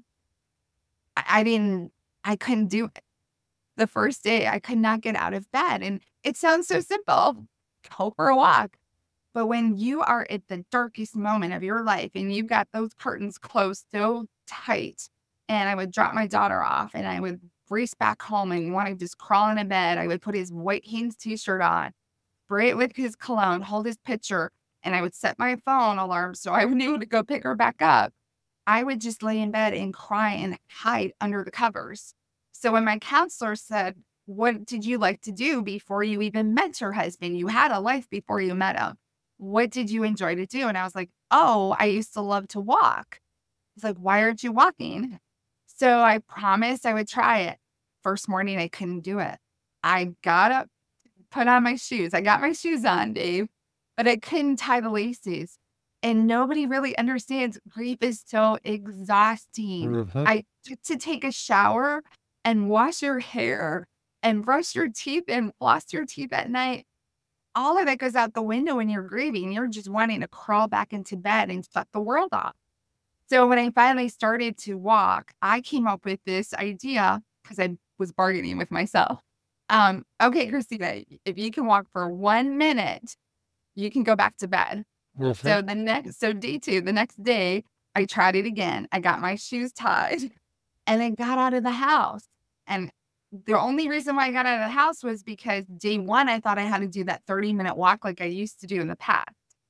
I, I didn't, I couldn't do it. The first day, I could not get out of bed. And it sounds so simple, go for a walk. But when you are at the darkest moment of your life and you've got those curtains closed so tight, and I would drop my daughter off and I would race back home and want to just crawl into bed, I would put his white Hanes t-shirt on, spray it with his cologne, hold his picture, and I would set my phone alarm so I knew to go pick her back up. I would just lay in bed and cry and hide under the covers. So when my counselor said, what did you like to do before you even met your husband? You had a life before you met him. What did you enjoy to do? And I was like, oh, I used to love to walk. He's like, why aren't you walking? So I promised I would try it. First morning, I couldn't do it. I got up, put on my shoes. I got my shoes on, Dave, but I couldn't tie the laces. And nobody really understands grief is so exhausting. Mhm. I to take a shower and wash your hair and brush your teeth and floss your teeth at night. All of that goes out the window when you're grieving. You're just wanting to crawl back into bed and shut the world off. So when I finally started to walk, I came up with this idea because I was bargaining with myself. Um, okay, Christina, if you can walk for one minute, you can go back to bed. Mhm. So the next, so day two, the next day, I tried it again. I got my shoes tied and I got out of the house. And the only reason why I got out of the house was because day one, I thought I had to do that thirty minute walk like I used to do in the past.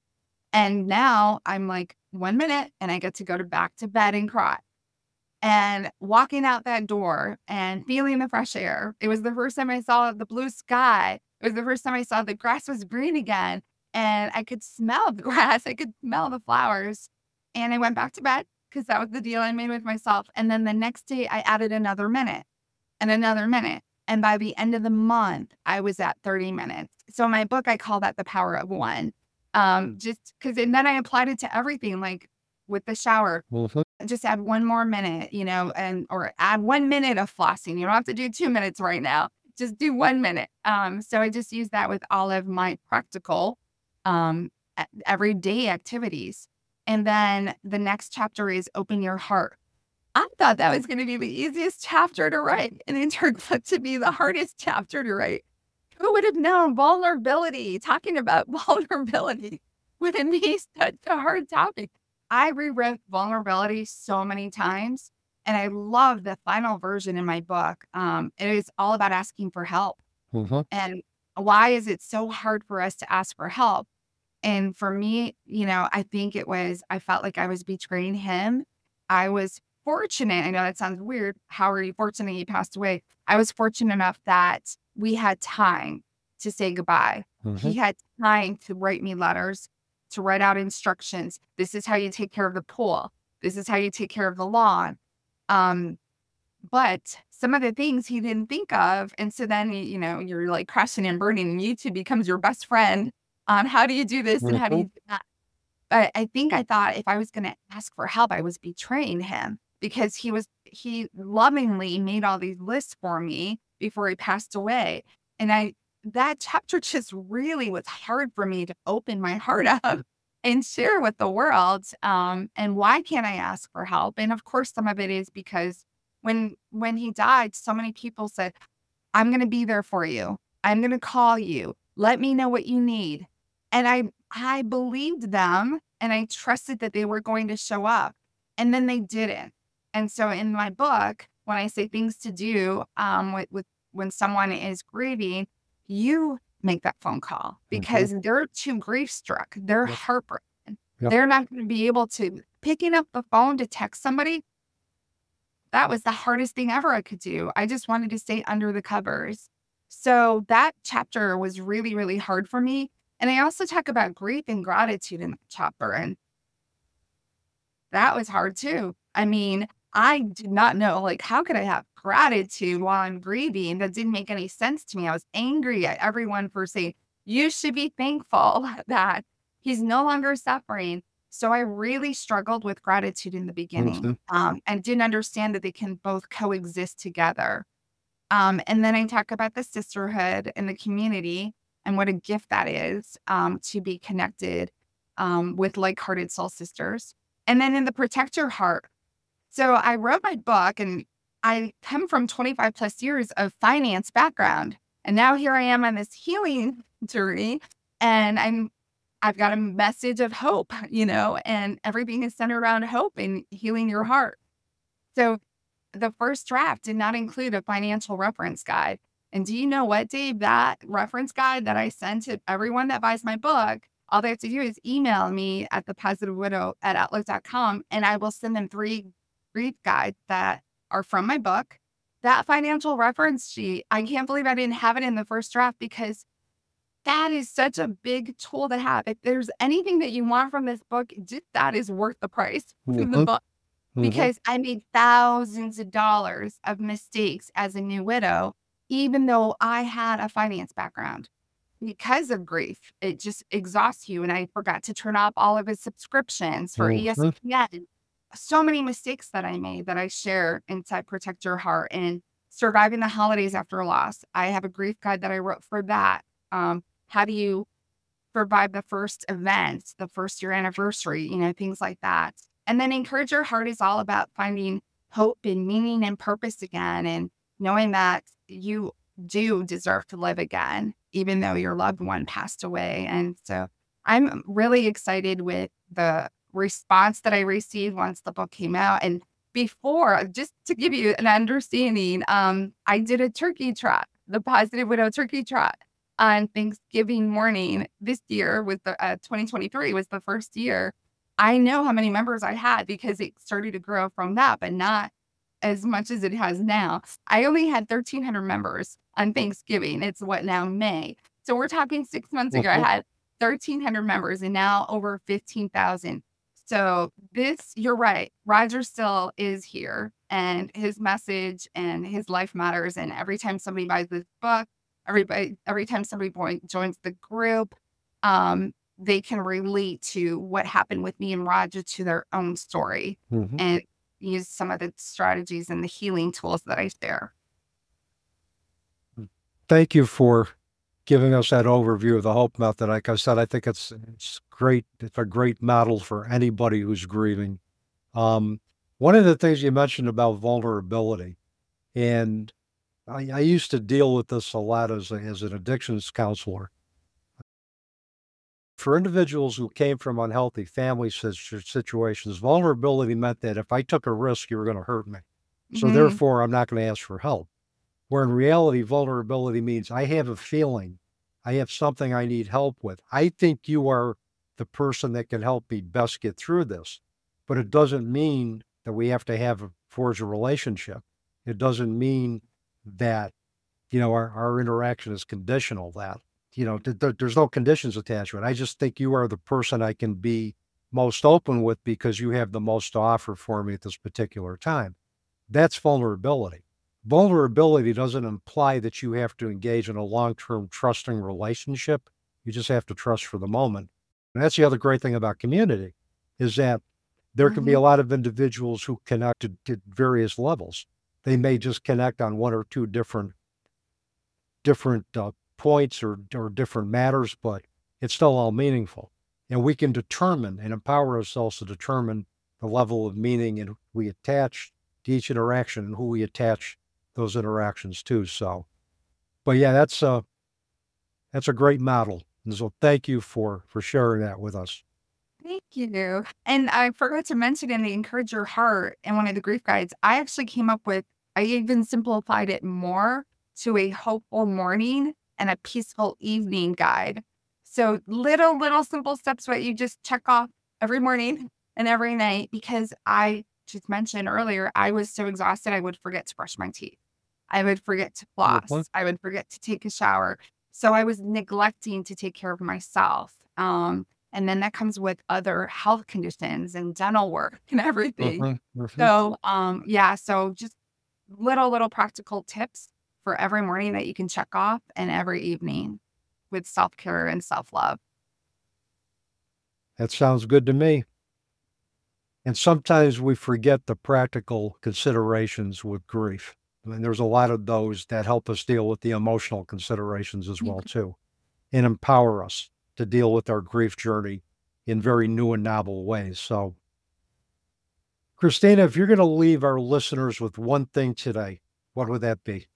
And now I'm like one minute and I get to go to back to bed and cry. And walking out that door and feeling the fresh air. It was the first time I saw the blue sky. It was the first time I saw the grass was green again. And I could smell the grass. I could smell the flowers. And I went back to bed because that was the deal I made with myself. And then the next day I added another minute and another minute. And by the end of the month, I was at thirty minutes. So in my book, I call that the power of one. Um, just because, and then I applied it to everything, like with the shower, Mhm. just add one more minute, you know, and, or add one minute of flossing. You don't have to do two minutes right now. Just do one minute. Um, so I just use that with all of my practical, um, e- everyday activities. And then the next chapter is open your heart. I thought that was going to be the easiest chapter to write, and it turned out to be the hardest chapter to write. Who would have known vulnerability, talking about vulnerability would be such a hard topic? I rewrote vulnerability so many times, and I love the final version in my book. Um, it is all about asking for help. Mhm. And why is it so hard for us to ask for help? And for me, you know, I think it was, I felt like I was betraying him. I was fortunate. I know that sounds weird. How are you fortunate he passed away? I was fortunate enough that we had time to say goodbye. He Mhm. had time to write me letters, to write out instructions. This is how you take care of the pool. This is how you take care of the lawn. Um, but some of the things he didn't think of. And so then, y- you know, you're like crashing and burning, and YouTube becomes your best friend on how do you do this and how do you Mhm. do that. But I think I thought if I was going to ask for help, I was betraying him because he was, he lovingly made all these lists for me before he passed away. And I, that chapter just really was hard for me to open my heart up and share with the world. Um, and why can't I ask for help? And of course, some of it is because when, when he died, so many people said, I'm going to be there for you. I'm going to call you. Let me know what you need. And I I believed them and I trusted that they were going to show up. And then they didn't. And so in my book, when I say things to do um, with, with when someone is grieving, you make that phone call Mhm. because they're too grief struck. They're Yep. heartbroken. Yep. They're not going to be able to picking up the phone to text somebody. That was the hardest thing ever I could do. I just wanted to stay under the covers. So that chapter was really, really hard for me. And I also talk about grief and gratitude in that chapter. And that was hard too. I mean, I did not know, like, how could I have gratitude while I'm grieving? That didn't make any sense to me. I was angry at everyone for saying, you should be thankful that he's no longer suffering. So I really struggled with gratitude in the beginning Mhm. um, and didn't understand that they can both coexist together. Um, and then I talk about the sisterhood and the community and what a gift that is um, to be connected um, with like-hearted soul sisters. And then in the Protect Your Heart. So I wrote my book and I come from twenty-five plus years of finance background. And now here I am on this healing journey and I'm I've got a message of hope, you know, and everything is centered around hope and healing your heart. So the first draft did not include a financial reference guide. And do you know what, Dave? That reference guide that I send to everyone that buys my book, all they have to do is email me at the positive widow at outlook dot com and I will send them three grief guides that are from my book. That financial reference sheet, I can't believe I didn't have it in the first draft because that is such a big tool to have. If there's anything that you want from this book, just that is worth the price of the Mhm. book Mhm. because I made thousands of dollars of mistakes as a new widow, even though I had a finance background. Because of grief, it just exhausts you. And I forgot to turn off all of his subscriptions for Mhm. E S P N. So many mistakes that I made that I share inside Protect Your Heart and surviving the holidays after loss. I have a grief guide that I wrote for that. Um, how do you survive the first event, the first year anniversary, you know, things like that. And then Encourage Your Heart is all about finding hope and meaning and purpose again and knowing that you do deserve to live again, even though your loved one passed away. And so I'm really excited with the response that I received once the book came out. And before, just to give you an understanding, um, I did a turkey trot, the Positive Widow Turkey Trot on Thanksgiving morning this year was the uh, twenty twenty-three was the first year. I know how many members I had because it started to grow from that, but not as much as it has now. I only had thirteen hundred members on Thanksgiving. It's what now May. So we're talking six months ago, I Mhm. had thirteen hundred members and now over fifteen thousand. So this, you're right. Roger still is here, and his message and his life matters. And every time somebody buys this book, everybody, every time somebody boy, joins the group, um, they can relate to what happened with me and Roger to their own story Mhm. and use some of the strategies and the healing tools that I share. Thank you for giving us that overview of the Hope Method. Like I said, I think it's it's great. It's a great model for anybody who's grieving. Um, one of the things you mentioned about vulnerability, and I, I used to deal with this a lot as, a, as an addictions counselor. For individuals who came from unhealthy family situ- situations, vulnerability meant that if I took a risk, you were going to hurt me. So Mhm. therefore, I'm not going to ask for help. Where in reality, vulnerability means I have a feeling, I have something I need help with. I think you are the person that can help me best get through this. But it doesn't mean that we have to have a forge a relationship. It doesn't mean that, you know, our, our interaction is conditional, that, you know, th- th- there's no conditions attached to it. I just think you are the person I can be most open with because you have the most to offer for me at this particular time. That's vulnerability. Vulnerability doesn't imply that you have to engage in a long-term trusting relationship. You just have to trust for the moment. And that's the other great thing about community is that there can be a Mhm. lot of individuals who connect at, at various levels. They may just connect on one or two different different uh, points or or different matters, but it's still all meaningful. And we can determine and empower ourselves to determine the level of meaning and we attach to each interaction and who we attach those interactions to. So, but yeah, that's a that's a great model. And so thank you for for sharing that with us. Thank you. And I forgot to mention in the Encourage Your Heart in one of the grief guides, I actually came up with, I even simplified it more to a hopeful morning and a peaceful evening guide. So little, little simple steps, what you just check off every morning and every night, because I just mentioned earlier, I was so exhausted, I would forget to brush my teeth. I would forget to Mhm. floss. I would forget to take a shower. So I was neglecting to take care of myself. Um, and then that comes with other health conditions and dental work and everything. Mhm. Mhm. So, um, yeah, so just little, little practical tips for every morning that you can check off and every evening with self-care and self-love. That sounds good to me. And sometimes we forget the practical considerations with grief. I mean, there's a lot of those that help us deal with the emotional considerations as well Mhm. too, and empower us to deal with our grief journey in very new and novel ways. So, Christina, if you're going to leave our listeners with one thing today, what would that be?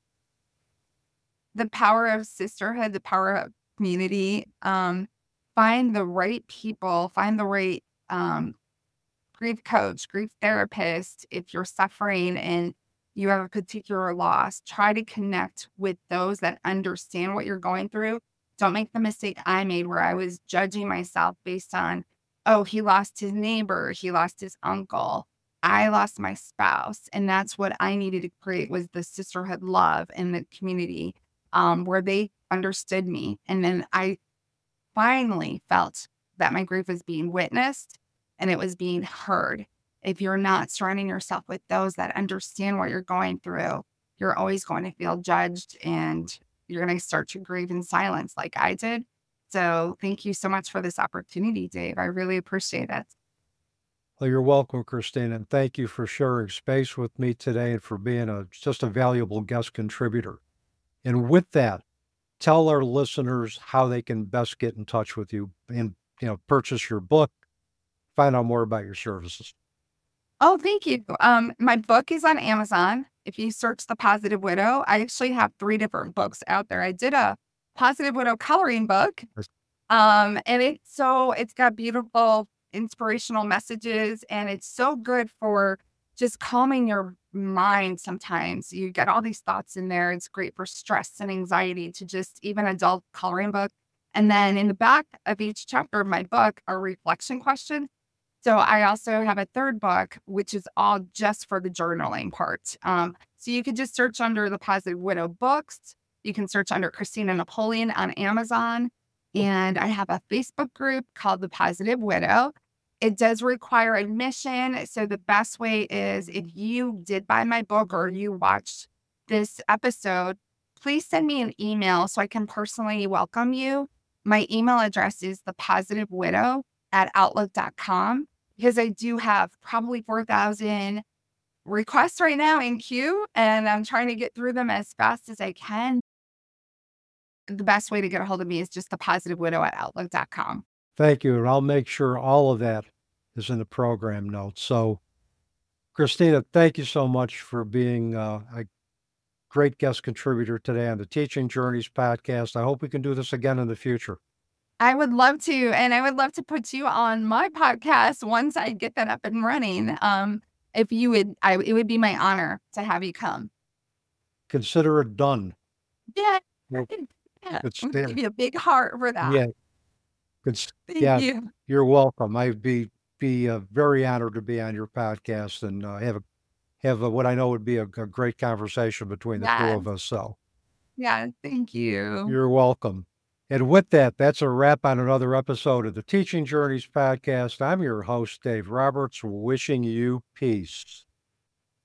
The power of sisterhood, the power of community, um, find the right people, find the right, um, grief coach, grief therapist. If you're suffering and you have a particular loss, try to connect with those that understand what you're going through. Don't make the mistake I made where I was judging myself based on, oh, he lost his neighbor, he lost his uncle. I lost my spouse. And that's what I needed to create was the sisterhood love in the community, um, where they understood me. And then I finally felt that my grief was being witnessed and it was being heard. If you're not surrounding yourself with those that understand what you're going through, you're always going to feel judged and you're going to start to grieve in silence like I did. So thank you so much for this opportunity, Dave. I really appreciate it. Well, you're welcome, Christina, and thank you for sharing space with me today and for being a just a valuable guest contributor. And with that, tell our listeners how they can best get in touch with you and, you know, purchase your book, find out more about your services. Oh, thank you. Um, my book is on Amazon. If you search The Positive Widow, I actually have three different books out there. I did a Positive Widow coloring book. Um, and it's so it's got beautiful inspirational messages and it's so good for just calming your mind sometimes. You get all these thoughts in there. It's great for stress and anxiety to just even adult coloring book. And then in the back of each chapter of my book are reflection questions. So I also have a third book, which is all just for the journaling part. Um, so you could just search under the Positive Widow books. You can search under Christina Napoleon on Amazon. And I have a Facebook group called The Positive Widow. It does require admission. So the best way is if you did buy my book or you watched this episode, please send me an email so I can personally welcome you. My email address is thepositivewidow at outlook dot com because I do have probably four thousand requests right now in queue, and I'm trying to get through them as fast as I can. The best way to get a hold of me is just thepositivewidow at outlook dot com. Thank you. And I'll make sure all of that is in the program notes. So, Christina, thank you so much for being uh, a great guest contributor today on the Teaching Journeys podcast. I hope we can do this again in the future. I would love to. And I would love to put you on my podcast once I get that up and running. Um, if you would, I, it would be my honor to have you come. Consider it done. Yeah. Well, yeah. it's I'll there. give you a big heart for that. Yeah. It's, Thank yeah, you. you're welcome. I'd be be uh, very honored to be on your podcast and uh, have a have a, what I know would be a, a great conversation between the two Yeah. of us. So Yeah. Thank you. you're welcome. And with that, that's a wrap on another episode of the Teaching Journeys podcast. I'm your host, Dave Roberts, wishing you peace.